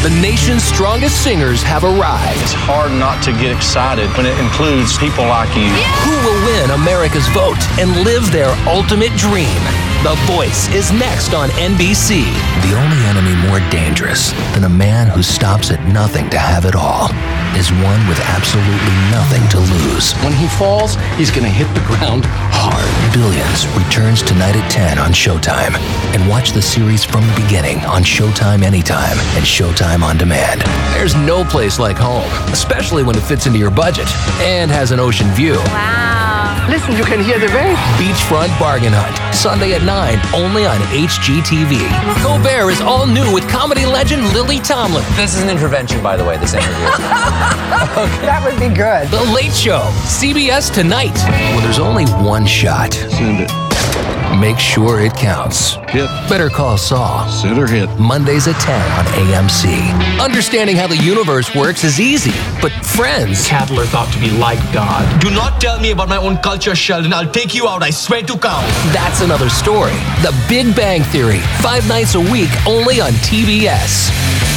The nation's strongest singers have arrived. It's hard not to get excited when it includes people like you. Who will win America's vote and live their ultimate dream? The Voice is next on NBC. The only enemy more dangerous than a man who stops at nothing to have it all is one with absolutely nothing to lose. When he falls, he's going to hit the ground hard. Billions returns tonight at 10 on Showtime. And watch the series from the beginning on Showtime Anytime and Showtime On Demand. There's no place like home, especially when it fits into your budget and has an ocean view. Wow. Listen, you can hear the waves. Beachfront Bargain Hunt, Sunday at 9, only on HGTV. Go Bear is all new with comedy legend Lily Tomlin. This is an intervention, by the way, this interview. That would be good. The Late Show, CBS tonight. When there's only one shot, Send it. make sure it counts. Hit. Better Call Saul. Send or hit. Mondays at 10 on AMC. Understanding how the universe works is easy, but Friends Cattle are thought to be like God. Do not tell me about my own culture, Sheldon. I'll take you out. I swear to God. That's another story. The Big Bang Theory, 5 nights a week, only on TBS.